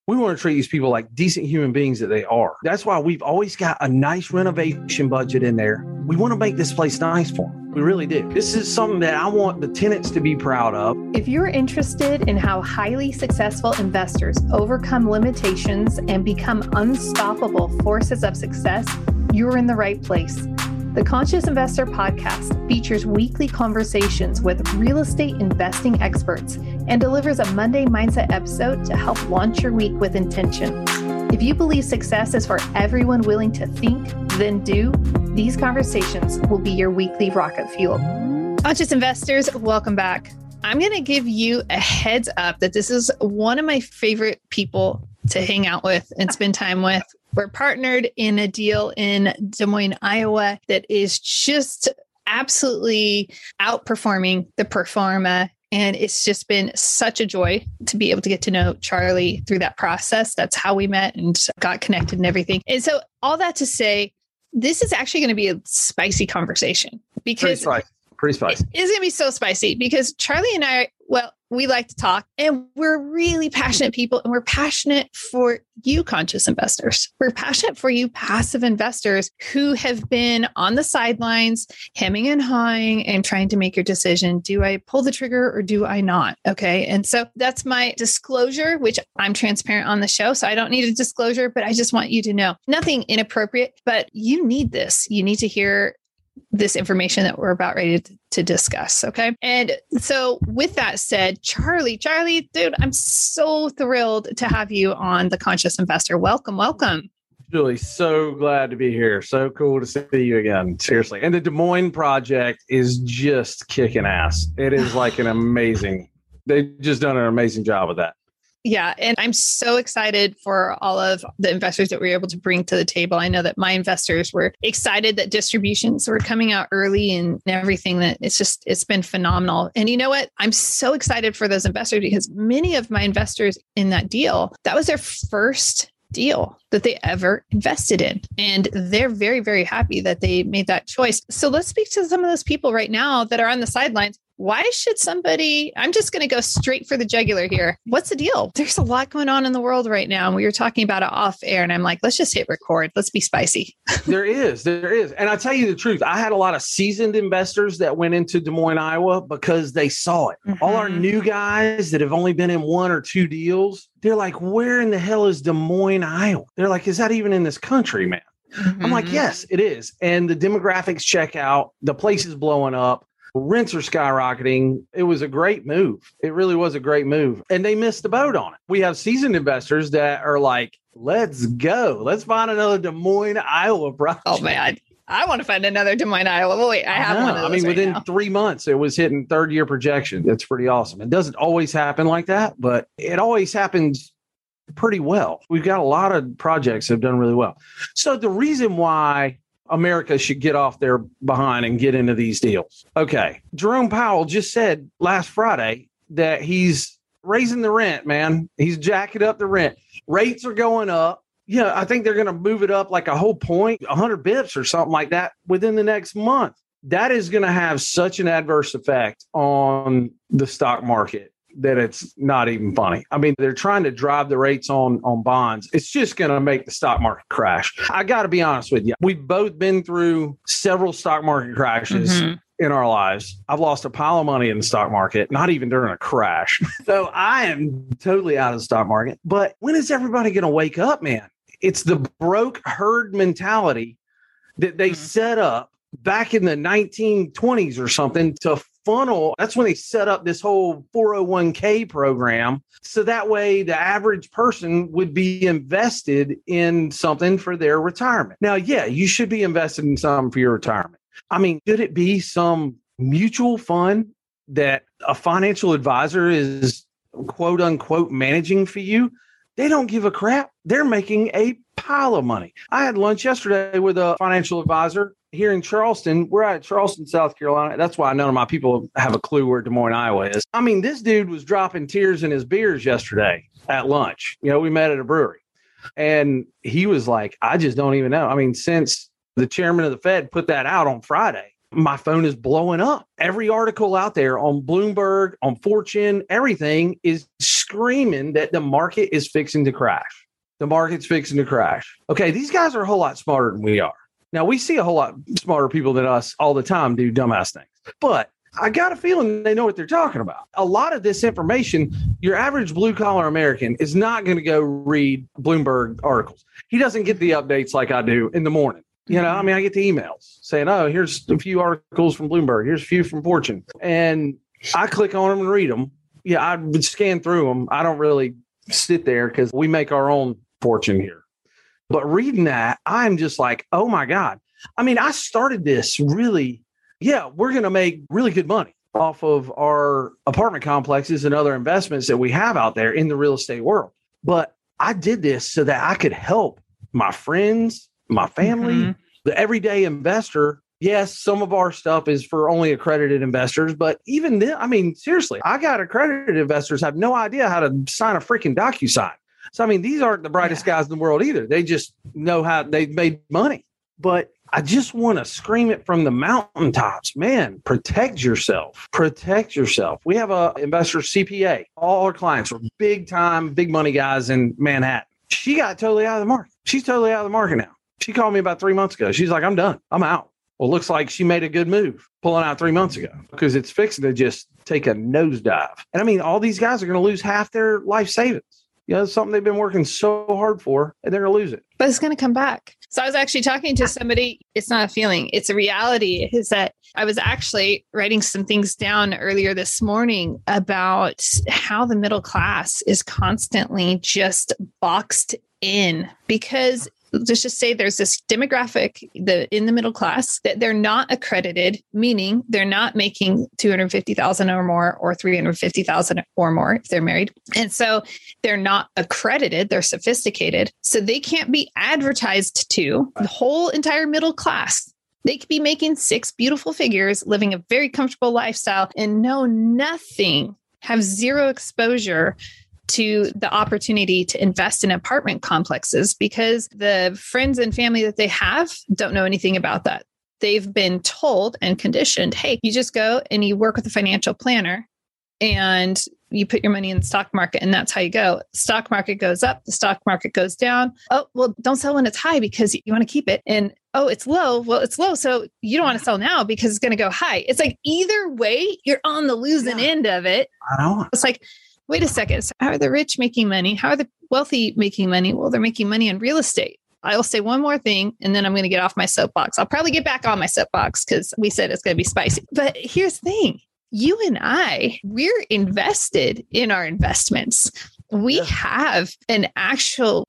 We want to treat these people like decent human beings that they are. That's why we've always got a nice renovation budget in there. We want to make this place nice for them. We really do. This is something that I want the tenants to be proud of. If you're interested in how highly successful investors overcome limitations and become unstoppable forces of success, you're in the right place. The Conscious Investor podcast features weekly conversations with real estate investing experts and delivers a Monday Mindset episode to help launch your week with intention. If you believe success is for everyone willing to think, then do, these conversations will be your weekly rocket fuel. Conscious Investors, welcome back. I'm going to give you a heads up that this is one of my favorite people to hang out with and spend time with. We're partnered in a deal in Des Moines, Iowa that is just absolutely outperforming the pro forma. And it's just been such a joy to be able to get to know Charlie through that process. That's how we met and got connected and everything. And so all that to say, this is actually going to be a spicy conversation because pretty spicy. It's going to be so spicy because Charlie and I, we like to talk and we're really passionate people and we're passionate for you conscious investors. We're passionate for you passive investors who have been on the sidelines, hemming and hawing and trying to make your decision. Do I pull the trigger or do I not? Okay. And so that's my disclosure, which I'm transparent on the show. So I don't need a disclosure, but I just want you to know nothing inappropriate, but you need this. You need to hear this information that we're about ready to discuss. Okay. And so with that said, Charlie, dude, I'm so thrilled to have you on The Conscious Investor. Welcome. Julie, so glad to be here. So cool to see you again. Seriously. And the Des Moines project is just kicking ass. It is like they've just done an amazing job with that. Yeah. And I'm so excited for all of the investors that we were able to bring to the table. I know that my investors were excited that distributions were coming out early and everything. That it's been phenomenal. And you know what? I'm so excited for those investors because many of my investors in that deal, that was their first deal that they ever invested in. And they're very, very happy that they made that choice. So let's speak to some of those people right now that are on the sidelines. Why should somebody, I'm just going to go straight for the jugular here. What's the deal? There's a lot going on in the world right now. And we were talking about it off air and I'm like, let's just hit record. Let's be spicy. There is. And I tell you the truth, I had a lot of seasoned investors that went into Des Moines, Iowa because they saw it. Mm-hmm. All our new guys that have only been in one or two deals, they're like, where in the hell is Des Moines, Iowa? They're like, is that even in this country, man? Mm-hmm. I'm like, yes, it is. And the demographics check out. The place is blowing up. Rents are skyrocketing. It was a great move. It really was a great move. And they missed the boat on it. We have seasoned investors that are like, let's go. Let's find another Des Moines, Iowa project. Oh, man. I want to find another Des Moines, Iowa. Well, wait, I have one of those. Within 3 months, it was hitting third-year projection. That's pretty awesome. It doesn't always happen like that, but it always happens pretty well. We've got a lot of projects that have done really well. So the reason why America should get off their behind and get into these deals. Okay. Jerome Powell just said last Friday that he's raising the rent, man. He's jacking up the rent. Rates are going up. Yeah, I think they're going to move it up like a whole point, 100 bips or something like that within the next month. That is going to have such an adverse effect on the stock market that it's not even funny. I mean, they're trying to drive the rates on bonds. It's just going to make the stock market crash. I got to be honest with you. We've both been through several stock market crashes in our lives. I've lost a pile of money in the stock market, not even during a crash. So I am totally out of the stock market. But when is everybody going to wake up, man? It's the broke herd mentality that they set up back in the 1920s or something to funnel. That's when they set up this whole 401k program. So that way the average person would be invested in something for their retirement. Now, yeah, you should be invested in something for your retirement. I mean, could it be some mutual fund that a financial advisor is quote unquote managing for you? They don't give a crap. They're making a pile of money. I had lunch yesterday with a financial advisor here in Charleston. We're at Charleston, South Carolina. That's why none of my people have a clue where Des Moines, Iowa is. I mean, this dude was dropping tears in his beers yesterday at lunch. You know, we met at a brewery. And he was like, I just don't even know. I mean, since the chairman of the Fed put that out on Friday, my phone is blowing up. Every article out there on Bloomberg, on Fortune, everything is screaming that the market is fixing to crash. The market's fixing to crash. Okay, these guys are a whole lot smarter than we are. Now, we see a whole lot smarter people than us all the time do dumbass things. But I got a feeling they know what they're talking about. A lot of this information, your average blue-collar American is not going to go read Bloomberg articles. He doesn't get the updates like I do in the morning. You know, I mean, I get the emails saying, oh, here's a few articles from Bloomberg. Here's a few from Fortune. And I click on them and read them. Yeah, I would scan through them. I don't really sit there because we make our own fortune here. But reading that, I'm just like, oh, my God. I mean, I started this really, we're going to make really good money off of our apartment complexes and other investments that we have out there in the real estate world. But I did this so that I could help my friends, my family, the everyday investor. Yes, some of our stuff is for only accredited investors, but even then, I mean, seriously, I got accredited investors have no idea how to sign a freaking DocuSign. So, I mean, these aren't the brightest guys in the world either. They just know how they've made money. But I just want to scream it from the mountaintops. Man, protect yourself. Protect yourself. We have a investor CPA. All our clients are big time, big money guys in Manhattan. She got totally out of the market. She's totally out of the market now. She called me about 3 months ago. She's like, I'm done. I'm out. Well, looks like she made a good move pulling out 3 months ago because it's fixing to just take a nosedive. And I mean, all these guys are going to lose half their life savings. You know, it's something they've been working so hard for, and they're going to lose it. But it's going to come back. So I was actually talking to somebody. It's not a feeling. It's a reality. Is that I was actually writing some things down earlier this morning about how the middle class is constantly just boxed in because let's just say there's this demographic in the middle class that they're not accredited, meaning they're not making $250,000 or more or $350,000 or more if they're married. And so they're not accredited. They're sophisticated. So they can't be advertised to the whole entire middle class. They could be making 6 beautiful figures, living a very comfortable lifestyle and know nothing, have zero exposure to the opportunity to invest in apartment complexes because the friends and family that they have don't know anything about that. They've been told and conditioned, hey, you just go and you work with a financial planner and you put your money in the stock market and that's how you go. The stock market goes up, the stock market goes down. Oh, well, don't sell when it's high because you want to keep it. And oh, it's low. Well, it's low. So you don't want to sell now because it's going to go high. It's like either way, you're on the losing end of it. I know. It's like, wait a second. So how are the rich making money? How are the wealthy making money? Well, they're making money in real estate. I'll say one more thing, and then I'm going to get off my soapbox. I'll probably get back on my soapbox because we said it's going to be spicy. But here's the thing. You and I, we're invested in our investments. We have an actual,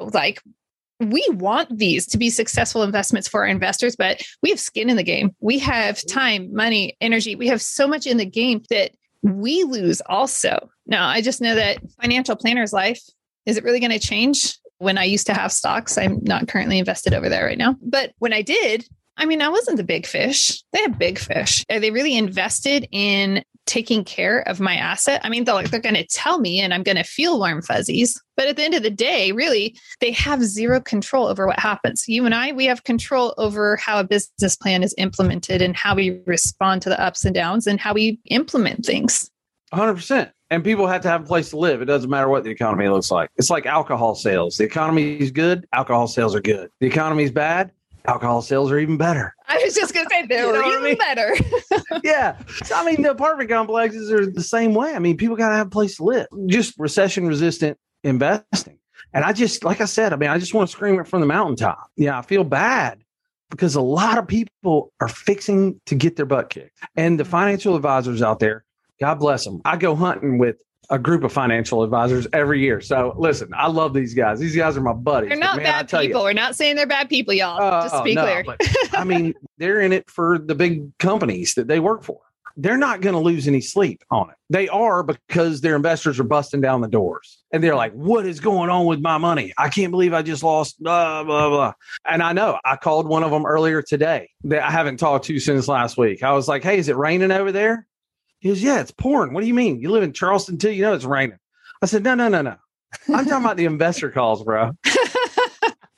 we want these to be successful investments for our investors, but we have skin in the game. We have time, money, energy. We have so much in the game that we lose also. Now, I just know that financial planner's life, is it really going to change? When I used to have stocks, I'm not currently invested over there right now. But when I did, I mean, I wasn't the big fish. They have big fish. Are they really invested in taking care of my asset? I mean, they're going to tell me and I'm going to feel warm fuzzies. But at the end of the day, really, they have zero control over what happens. You and I, we have control over how a business plan is implemented and how we respond to the ups and downs and how we implement things. 100%. And people have to have a place to live. It doesn't matter what the economy looks like. It's like alcohol sales. The economy is good. Alcohol sales are good. The economy is bad. Alcohol sales are even better. I was just going to say they were even better. Yeah. So, I mean, the apartment complexes are the same way. I mean, people got to have a place to live. Just recession resistant investing. And I just, like I said, I just want to scream it from the mountaintop. Yeah, I feel bad because a lot of people are fixing to get their butt kicked. And the financial advisors out there, God bless them. I go hunting with a group of financial advisors every year. So listen, I love these guys. These guys are my buddies. They're not bad people. We're not saying they're bad people, y'all. Just to be clear. But, I mean, they're in it for the big companies that they work for. They're not going to lose any sleep on it. They are because their investors are busting down the doors. And they're like, what is going on with my money? I can't believe I just lost blah, blah, blah. And I know I called one of them earlier today that I haven't talked to since last week. I was like, hey, is it raining over there? He goes, yeah, it's pouring. What do you mean? You live in Charleston too? You know it's raining. I said, no. I'm talking about the investor calls, bro.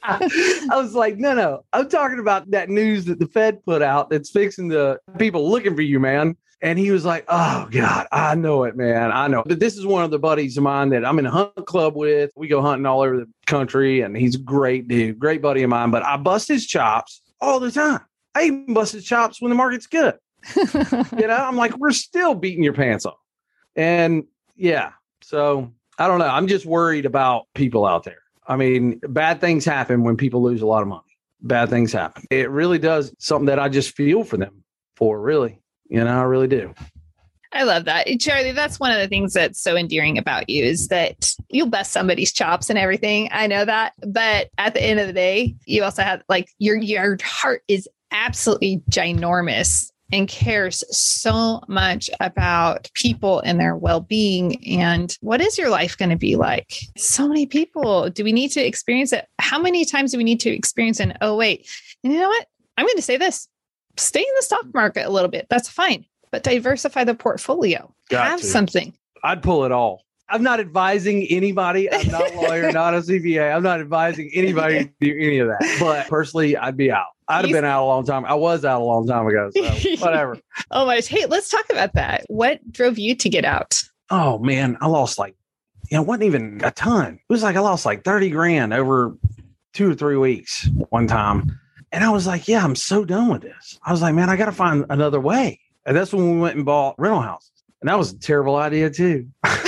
I was like, no, I'm talking about that news that the Fed put out that's fixing the people looking for you, man. And he was like, oh, God, I know it, man. I know. But this is one of the buddies of mine that I'm in a hunt club with. We go hunting all over the country, and he's a great dude, great buddy of mine. But I bust his chops all the time. I even bust his chops when the market's good. I'm like, we're still beating your pants off. And yeah, so I don't know. I'm just worried about people out there. I mean, bad things happen when people lose a lot of money. Bad things happen. It really does something that I just feel for them for, really. I really do. I love that. Charlie, that's one of the things that's so endearing about you is that you'll bust somebody's chops and everything. I know that. But at the end of the day, you also have your heart is absolutely ginormous and cares so much about people and their well-being. And what is your life going to be like? So many people. Do we need to experience it? How many times do we need to experience an, oh, wait, and you know what? I'm going to say this. Stay in the stock market a little bit. That's fine. But diversify the portfolio. Have something. I'd pull it all. I'm not advising anybody. I'm not a lawyer, not a CPA. I'm not advising anybody to do any of that. But personally, I'd be out. I'd have been out a long time. I was out a long time ago. So whatever. Oh my. Hey, let's talk about that. What drove you to get out? Oh man, I lost it wasn't even a ton. It was I lost 30 grand over 2 or 3 weeks one time. And I was like, yeah, I'm so done with this. I was like, man, I got to find another way. And that's when we went and bought rental houses. And that was a terrible idea too.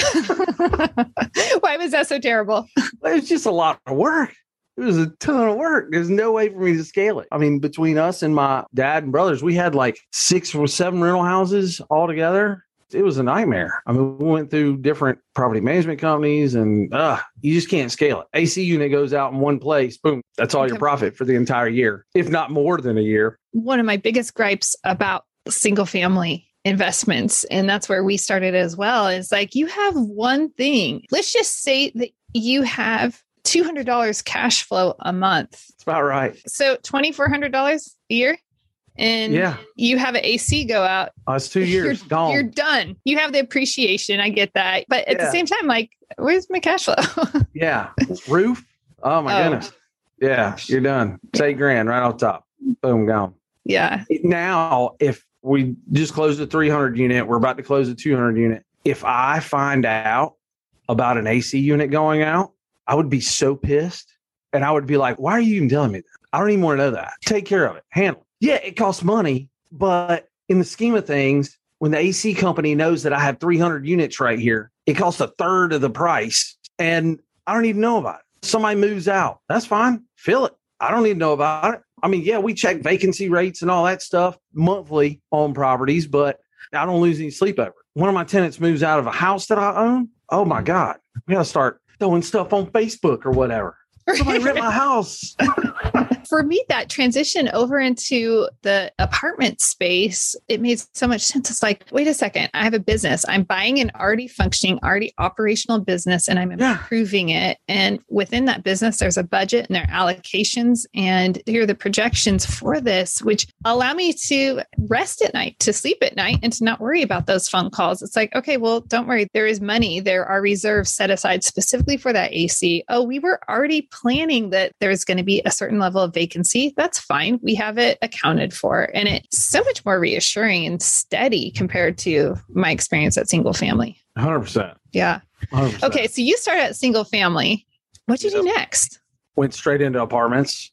Why was that so terrible? It was just a lot of work. It was a ton of work. There's no way for me to scale it. I mean, between us and my dad and brothers, we had 6 or 7 rental houses all together. It was a nightmare. I mean, we went through different property management companies and you just can't scale it. AC unit goes out in one place. Boom. That's all your profit for the entire year, if not more than a year. One of my biggest gripes about single family investments, and that's where we started as well, is you have one thing. Let's just say that you have $200 cash flow a month. That's about right. So $2,400 a year. And you have an AC go out. It's 2 years. Gone. You're done. You have the appreciation. I get that. But at the same time, where's my cash flow? Yeah. Roof. Oh my goodness. Yeah. You're done. It's $8 grand right off top. Boom, gone. Yeah. Now, if we just closed the 300 unit, we're about to close the 200 unit. If I find out about an AC unit going out, I would be so pissed. And I would be like, why are you even telling me that? I don't even want to know that. Take care of it. Handle it. Yeah, it costs money, but in the scheme of things, when the AC company knows that I have 300 units right here, it costs a third of the price, and I don't even know about it. Somebody moves out. That's fine. Fill it. I don't need to know about it. I mean, yeah, we check vacancy rates and all that stuff monthly on properties, but I don't lose any sleep over it. One of my tenants moves out of a house that I own. Oh, my God. We got to start throwing stuff on Facebook or whatever. Somebody rent my house. For me, that transition over into the apartment space, it made so much sense. It's wait a second, I have a business. I'm buying an already functioning, already operational business, and I'm improving it. And within that business, there's a budget and there are allocations. And here are the projections for this, which allow me to rest at night, to sleep at night, and to not worry about those phone calls. It's okay, well, don't worry. There is money. There are reserves set aside specifically for that AC. Oh, we were already planning that there's going to be a certain level of vacancy. That's fine. We have it accounted for. And it's so much more reassuring and steady compared to my experience at single family. 100%. Yeah. 100%. Okay. So you started at single family. What did you do next? Went straight into apartments.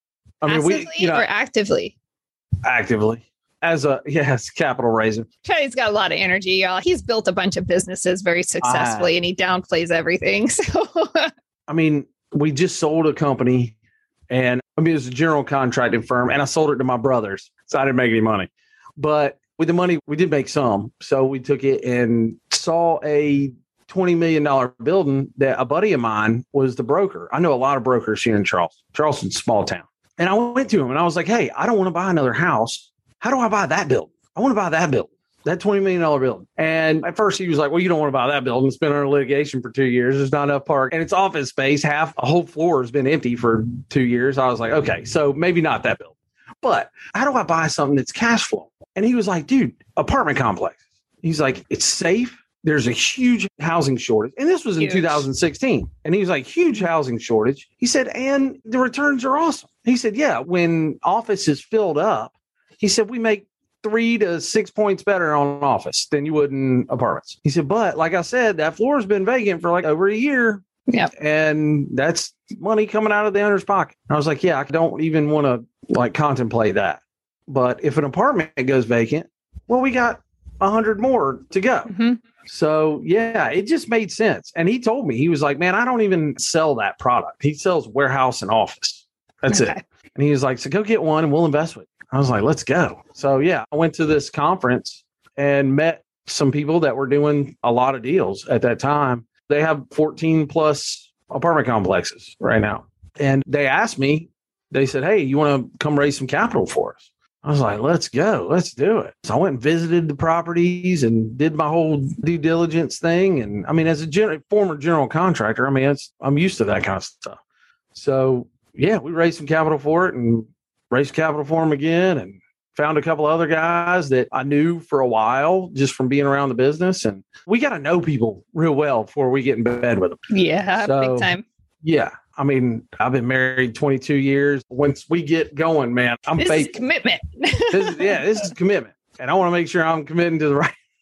I mean, passively or actively? Actively. As capital raiser. Charlie's got a lot of energy, y'all. He's built a bunch of businesses very successfully and he downplays everything. So, I mean, we just sold a company. And it was a general contracting firm, and I sold it to my brothers. So I didn't make any money. But with the money, we did make some. So we took it and saw a $20 million building that a buddy of mine was the broker. I know a lot of brokers here in Charleston. Charleston's a small town. And I went to him and I was like, hey, I don't want to buy another house. How do I buy that building? I want to buy that building. That $20 million building. And at first he was like, well, you don't want to buy that building. It's been under litigation for 2 years. There's not enough park. And it's office space. A whole floor has been empty for 2 years. I was like, okay, so maybe not that building. But how do I buy something that's cash flow? And he was like, dude, apartment complex. He's like, it's safe. there's a huge housing shortage. And this was in 2016. And he was like, huge housing shortage. He said, and the returns are awesome. He said, yeah, when office is filled up, he said, we make 3 to 6 points better on office than you would in apartments. He said, but like I said, that floor has been vacant for like over a year. Yeah. And that's money coming out of the owner's pocket. I was like, yeah, I don't even want to like contemplate that. But if an apartment goes vacant, well, we got 100 more to go. Mm-hmm. So yeah, it just made sense. And he told me, he was like, man, I don't even sell that product. He sells warehouse and office. That's it. And he was like, so go get one and we'll invest with you. I was like, let's go. So yeah, I went to this conference and met some people that were doing a lot of deals at that time. They have 14 plus apartment complexes right now. And they asked me, they said, hey, you want to come raise some capital for us? I was like, let's go. Let's do it. So I went and visited the properties and did my whole due diligence thing. And I mean, as a former general contractor, I mean, I'm used to that kind of stuff. So yeah, we raised some capital for it and raised capital for them again and found a couple other guys that I knew for a while just from being around the business. And we got to know people real well before we get in bed with them. Yeah, big time. Yeah. I mean, I've been married 22 years. Once we get going, man, I'm faithful. This is commitment. This is commitment. And I want to make sure I'm committing to the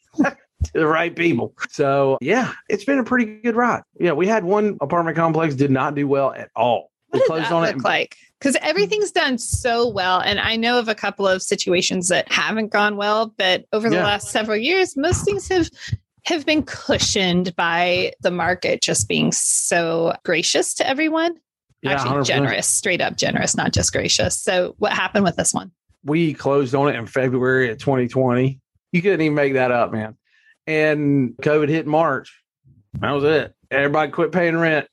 right people. So yeah, it's been a pretty good ride. Yeah, we had one apartment complex did not do well at all. What does that look like? Because everything's done so well. And I know of a couple of situations that haven't gone well, but over the last several years, most things have been cushioned by the market just being so gracious to everyone. Yeah, actually 100%. Generous, straight up generous, not just gracious. So what happened with this one? We closed on it in February of 2020. You couldn't even make that up, man. And COVID hit in March. That was it. Everybody quit paying rent.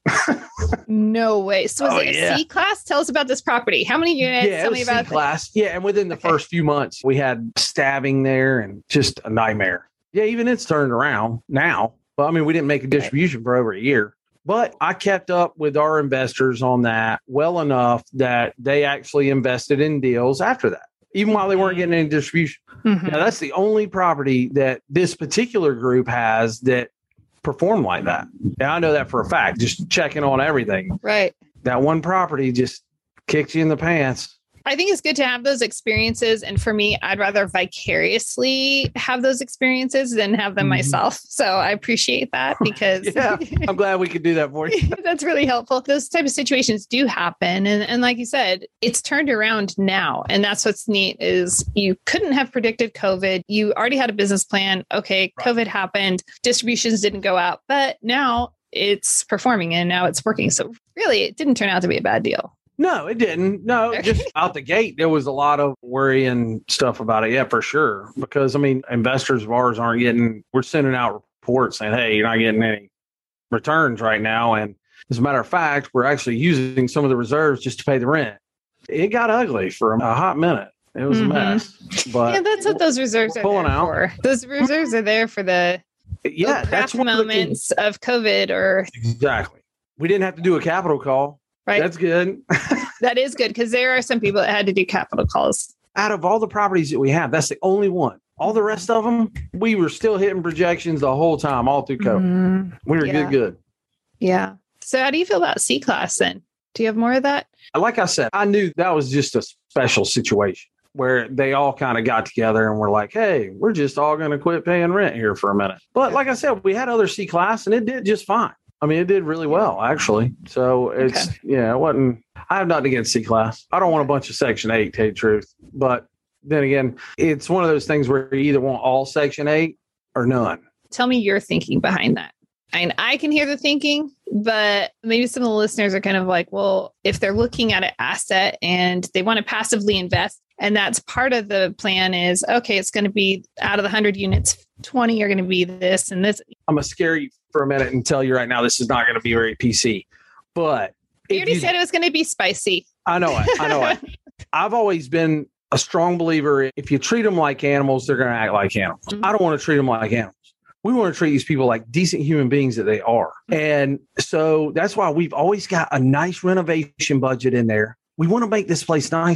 No way. So was it a C class? Tell us about this property. How many units? Yeah, Tell me about C class. Yeah, and within the first few months, we had stabbing there and just a nightmare. Yeah, even it's turned around now. But I mean, we didn't make a distribution for over a year. But I kept up with our investors on that well enough that they actually invested in deals after that, even while they weren't getting any distribution. Mm-hmm. Now, that's the only property that this particular group has that performed like that. And I know that for a fact, just checking on everything. Right. That one property just kicked you in the pants. I think it's good to have those experiences. And for me, I'd rather vicariously have those experiences than have them myself. So I appreciate that because I'm glad we could do that for you. That's really helpful. Those type of situations do happen. And like you said, it's turned around now. And that's what's neat is you couldn't have predicted COVID. You already had a business plan. Okay, right. COVID happened. Distributions didn't go out, but now it's performing and now it's working. So really, it didn't turn out to be a bad deal. No, it didn't. No, just out the gate, there was a lot of worry and stuff about it. Yeah, for sure. Because, I mean, investors of ours we're sending out reports saying, hey, you're not getting any returns right now. And as a matter of fact, we're actually using some of the reserves just to pay the rent. It got ugly for a hot minute. It was a mess. But yeah, that's what those reserves are there for. Those reserves are there for the that's moments of COVID or... Exactly. We didn't have to do a capital call. Right. That's good. That is good because there are some people that had to do capital calls. Out of all the properties that we have, that's the only one. All the rest of them, we were still hitting projections the whole time, all through COVID. We were good. Yeah. So how do you feel about C-Class then? Do you have more of that? Like I said, I knew that was just a special situation where they all kind of got together and were like, hey, we're just all going to quit paying rent here for a minute. But like I said, we had other C-Class and it did just fine. I mean, it did really well, actually. So it's, it wasn't, I have nothing against C-Class. I don't want a bunch of Section 8, to tell you the truth. But then again, it's one of those things where you either want all Section 8 or none. Tell me your thinking behind that. And I can hear the thinking, but maybe some of the listeners are kind of like, well, if they're looking at an asset and they want to passively invest, and that's part of the plan is, okay, it's going to be out of the 100 units, 20 are going to be this and this. I'm going to scare you for a minute and tell you right now, this is not going to be very PC, but you already said it was going to be spicy. I know it. I've always been a strong believer. If you treat them like animals, they're going to act like animals. I don't want to treat them like animals. We want to treat these people like decent human beings that they are. And so that's why we've always got a nice renovation budget in there. We want to make this place nice for them.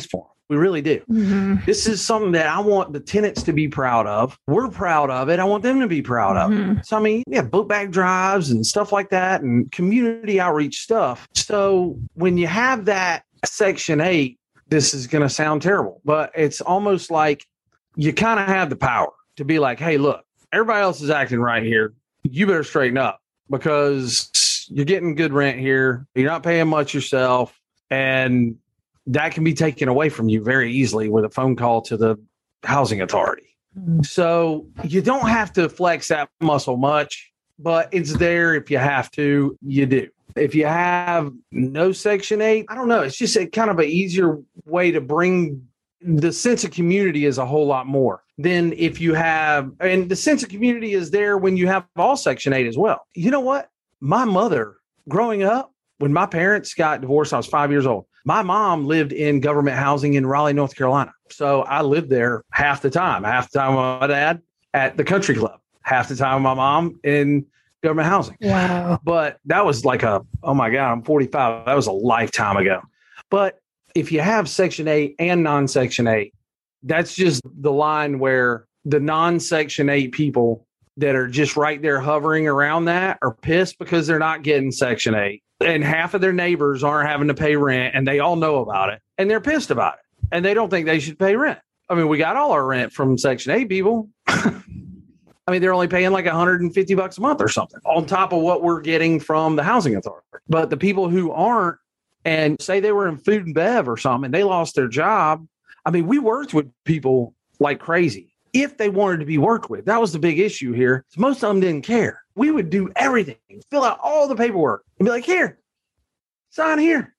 We really do. Mm-hmm. This is something that I want the tenants to be proud of. We're proud of it. I want them to be proud of it. So, I mean, yeah, book bag drives and stuff like that and community outreach stuff. So when you have that Section 8, this is going to sound terrible, but it's almost like you kind of have the power to be like, hey, look, everybody else is acting right here. You better straighten up because you're getting good rent here. You're not paying much yourself. And that can be taken away from you very easily with a phone call to the housing authority. So you don't have to flex that muscle much, but it's there if you have to, you do. If you have no Section 8, I don't know. It's just a kind of an easier way to bring the sense of community is a whole lot more than if you have, and the sense of community is there when you have all Section 8 as well. You know what? My mother, growing up, when my parents got divorced, I was 5 years old. My mom lived in government housing in Raleigh, North Carolina. So I lived there half the time with my dad at the country club, half the time with my mom in government housing. Wow. But that was like oh my God, I'm 45. That was a lifetime ago. But if you have Section 8 and non-Section 8, that's just the line where the non-Section 8 people that are just right there hovering around that are pissed because they're not getting Section 8. And half of their neighbors aren't having to pay rent, and they all know about it, and they're pissed about it, and they don't think they should pay rent. I mean, we got all our rent from Section 8 people. I mean, they're only paying like $150 a month or something on top of what we're getting from the housing authority. But the people who aren't, and say they were in food and bev or something, and they lost their job. I mean, we worked with people like crazy if they wanted to be worked with. That was the big issue here. Most of them didn't care. We would do everything, fill out all the paperwork and be like, here, sign here.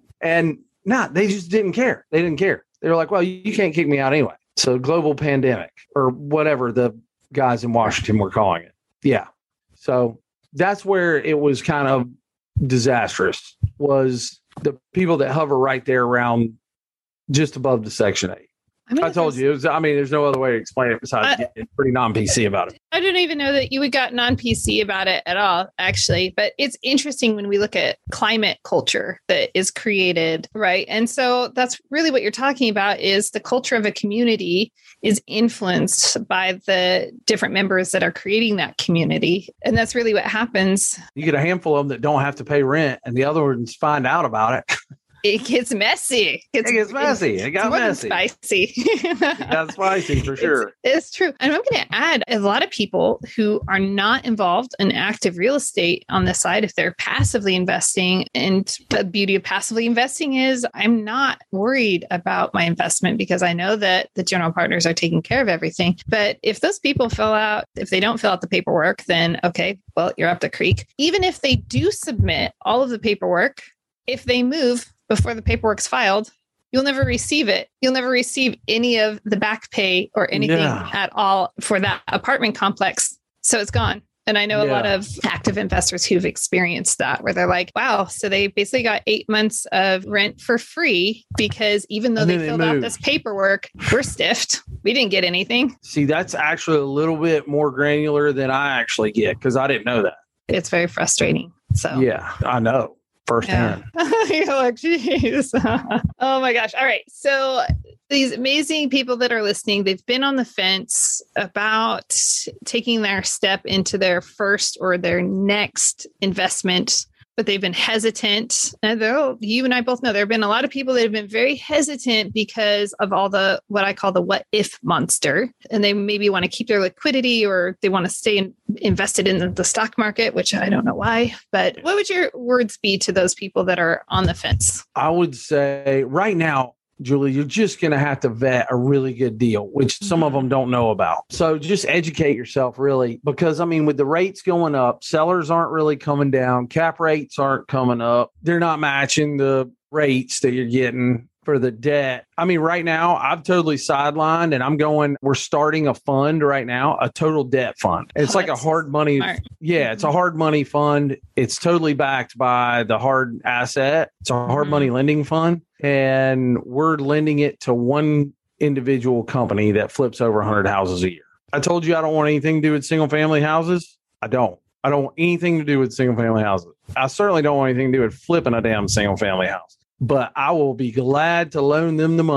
And they just didn't care. They didn't care. They were like, well, you can't kick me out anyway. So global pandemic or whatever the guys in Washington were calling it. Yeah. So that's where it was kind of disastrous, was the people that hover right there around just above the Section 8. I told you. There's no other way to explain it besides getting pretty non-PC about it. I didn't even know that you would got non-PC about it at all, actually. But it's interesting when we look at climate culture that is created, right? And so that's really what you're talking about, is the culture of a community is influenced by the different members that are creating that community. And that's really what happes. You get a handful of them that don't have to pay rent, and the other ones find out about it. It gets messy. It gets messy. It got messy. Spicy. It got spicy for sure. It's true. And I'm going to add, a lot of people who are not involved in active real estate on the side, if they're passively investing, and the beauty of passively investing is I'm not worried about my investment because I know that the general partners are taking care of everything. But if those people if they don't fill out the paperwork, then okay, well, you're up the creek. Even if they do submit all of the paperwork, if they move before the paperwork's filed, you'll never receive it. You'll never receive any of the back pay or anything at all for that apartment complex. So it's gone. And I know a lot of active investors who've experienced that, where they're like, wow, so they basically got 8 months of rent for free because even though they filled out this paperwork, we're stiffed. We didn't get anything. See, that's actually a little bit more granular than I actually get because I didn't know that. It's very frustrating. So yeah, I know. Firsthand. Yeah. You're like, geez. Oh my gosh. All right. So these amazing people that are listening, they've been on the fence about taking their step into their first or their next investment, but they've been hesitant. And you and I both know there have been a lot of people that have been very hesitant because of all the, what I call the what if monster. And they maybe want to keep their liquidity, or they want to stay invested in the stock market, which I don't know why. But what would your words be to those people that are on the fence? I would say right now, Julie, you're just going to have to vet a really good deal, which some of them don't know about. So just educate yourself, really, because with the rates going up, sellers aren't really coming down. Cap rates aren't coming up. They're not matching the rates that you're getting for the debt. Right now, I've totally sidelined, and we're starting a fund right now, a total debt fund. It's like a hard money. Smart. Yeah, it's a hard money fund. It's totally backed by the hard asset. It's a hard money lending fund. And we're lending it to one individual company that flips over 100 houses a year. I told you I don't want anything to do with single family houses. I don't want anything to do with single family houses. I certainly don't want anything to do with flipping a damn single family house. But I will be glad to loan them the money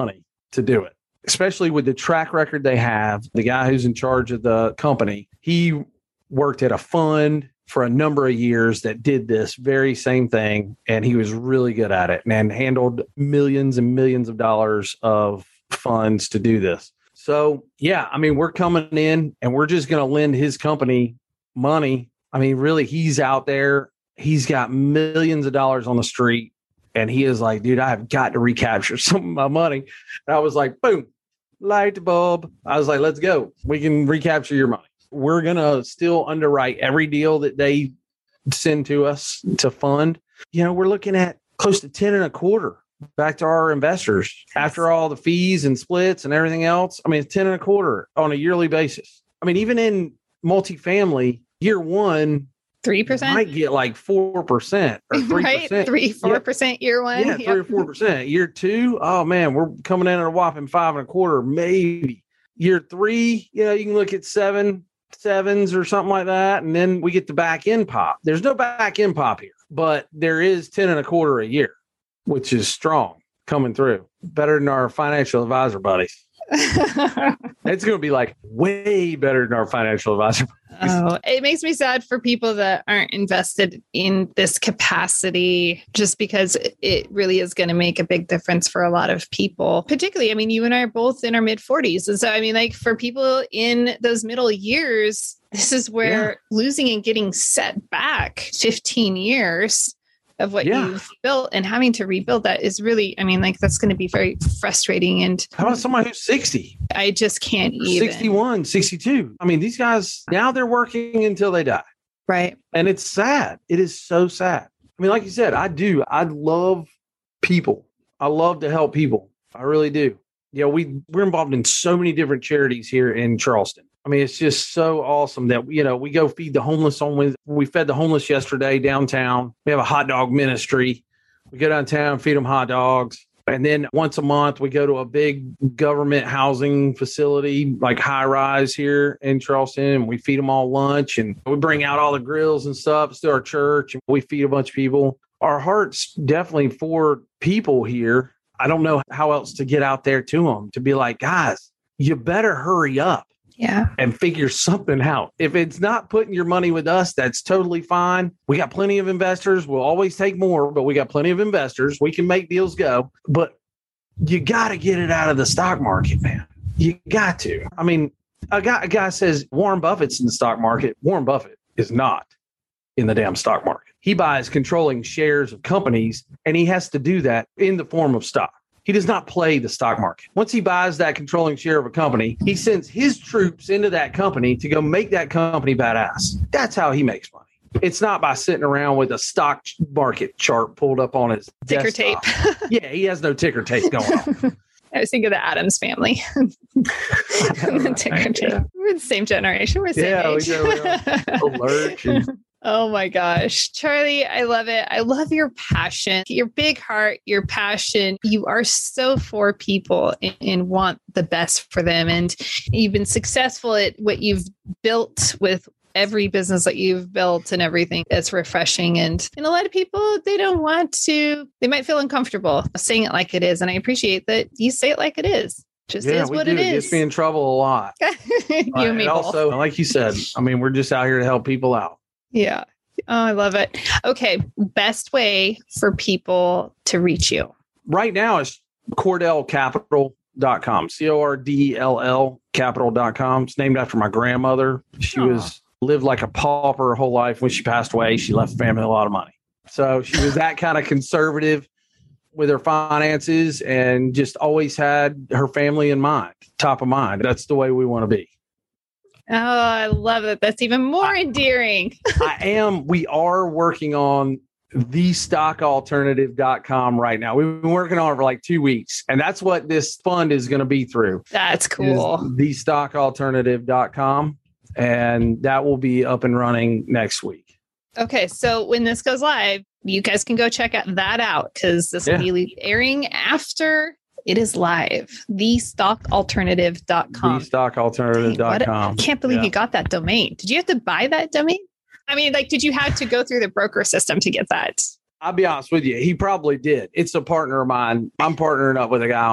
to do it, especially with the track record they have. The guy who's in charge of the company, he worked at a fund for a number of years that did this very same thing. And he was really good at it and handled millions and millions of dollars of funds to do this. So, yeah, I mean, we're coming in and we're just going to lend his company money. I mean, really, he's out there. He's got millions of dollars on the street. And he is like, dude, I have got to recapture some of my money. And I was like, boom, light bulb. I was like, let's go. We can recapture your money. We're going to still underwrite every deal that they send to us to fund. You know, we're looking at close to 10 and a quarter back to our investors after all the fees and splits and everything else. I mean, it's 10 and a quarter on a yearly basis. I mean, even in multifamily, year one, 3% might get like 4% or 3%. Right? 4% year one. Yeah, 3 or 4%. Year two, oh man, we're coming in at a whopping 5 and a quarter, maybe. Year three, you know, you can look at 7s or something like that. And then we get the back end pop. There's no back end pop here, but there is 10 and a quarter a year, which is strong coming through. Better than our financial advisor buddies. It's going to be like way better than our financial advisor. Oh, it makes me sad for people that aren't invested in this capacity, just because it really is going to make a big difference for a lot of people. Particularly, I mean, you and I are both in our mid 40s. And so, I mean, like for people in those middle years, this is where losing and getting set back 15 years of what you've built and having to rebuild that is really, I mean, like that's going to be very frustrating. And how about somebody who's 60? I just can't even. 61, 62. I mean, these guys, now they're working until they die. Right. And it's sad. It is so sad. I mean, like you said, I love people. I love to help people. I really do. Yeah, we're involved in so many different charities here in Charleston. I mean, it's just so awesome that, you know, we go feed the homeless we fed the homeless yesterday downtown. We have a hot dog ministry. We go downtown, feed them hot dogs. And then once a month, we go to a big government housing facility, like high rise here in Charleston. And we feed them all lunch and we bring out all the grills and stuff. It's to our church and we feed a bunch of people. Our heart's definitely for people here. I don't know how else to get out there to them to be like, guys, you better hurry up. Yeah. And figure something out. If it's not putting your money with us, that's totally fine. We got plenty of investors. We'll always take more, but we got plenty of investors. We can make deals go. But you got to get it out of the stock market, man. You got to. I mean, a guy says Warren Buffett's in the stock market. Warren Buffett is not in the damn stock market. He buys controlling shares of companies, and he has to do that in the form of stock. He does not play the stock market. Once he buys that controlling share of a company, he sends his troops into that company to go make that company badass. That's how he makes money. It's not by sitting around with a stock market chart pulled up on his ticker desktop. tape. Yeah, he has no ticker tape going on. I was thinking of the Addams Family. The ticker tape. Yeah. We're the same generation. We're the same age. We Lurch and oh my gosh. Charlie, I love it. I love your passion, your big heart, your passion. You are so for people and want the best for them. And you've been successful at what you've built with every business that you've built and everything. It's refreshing. And a lot of people, they might feel uncomfortable saying it like it is. And I appreciate that you say it like it is. Just is what it is. It gets me in trouble a lot. You and me both. Also, like you said, I mean, we're just out here to help people out. Yeah. Oh, I love it. Okay. Best way for people to reach you right now is CordellCapital.com, CORDLL capital.com. It's named after my grandmother. She lived like a pauper her whole life. When she passed away, she left the family a lot of money. So she was that kind of conservative with her finances and just always had her family in mind, top of mind. That's the way we want to be. Oh, I love it. That's even more endearing. We are working on thestockalternative.com right now. We've been working on it for like 2 weeks, and that's what this fund is going to be through. That's cool. Thestockalternative.com, and that will be up and running next week. Okay. So when this goes live, you guys can go check that out because this will be airing after it is live. Thestockalternative.com. Thestockalternative.com. I can't believe you got that domain. Did you have to buy that domain? I mean, like, did you have to go through the broker system to get that? I'll be honest with you. He probably did. It's a partner of mine. I'm partnering up with a guy on it.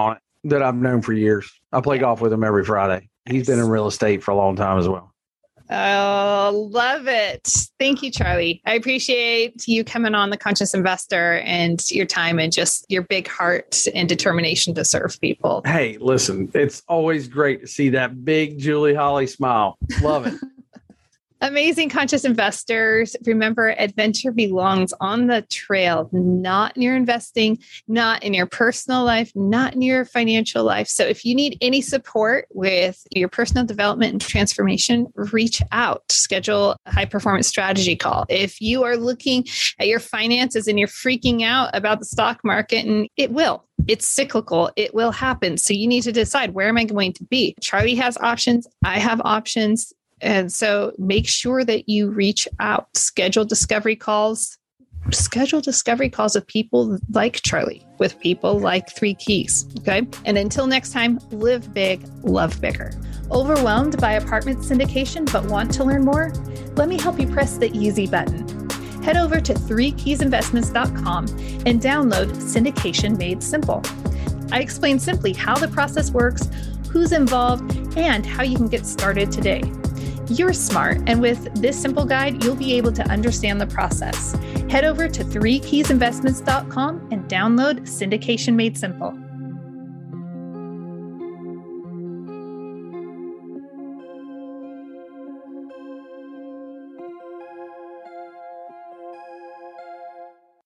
that I've known for years. I play golf with him every Friday. He's been in real estate for a long time as well. Oh, love it. Thank you, Charlie. I appreciate you coming on The Conscious Investor and your time and just your big heart and determination to serve people. Hey, listen, it's always great to see that big Julie Holly smile. Love it. Amazing conscious investors. Remember, adventure belongs on the trail, not in your investing, not in your personal life, not in your financial life. So if you need any support with your personal development and transformation, reach out, schedule a high performance strategy call. If you are looking at your finances and you're freaking out about the stock market, and it's cyclical. It will happen. So you need to decide, where am I going to be? Charlie has options. I have options. And so make sure that you reach out, schedule discovery calls with people like Charlie, with people like Three Keys. Okay. And until next time, live big, love bigger. Overwhelmed by apartment syndication, but want to learn more? Let me help you press the easy button. Head over to 3keysinvestments.com and download Syndication Made Simple. I explain simply how the process works, who's involved, and how you can get started today. You're smart, and with this simple guide, you'll be able to understand the process. Head over to 3keysinvestments.com and download Syndication Made Simple.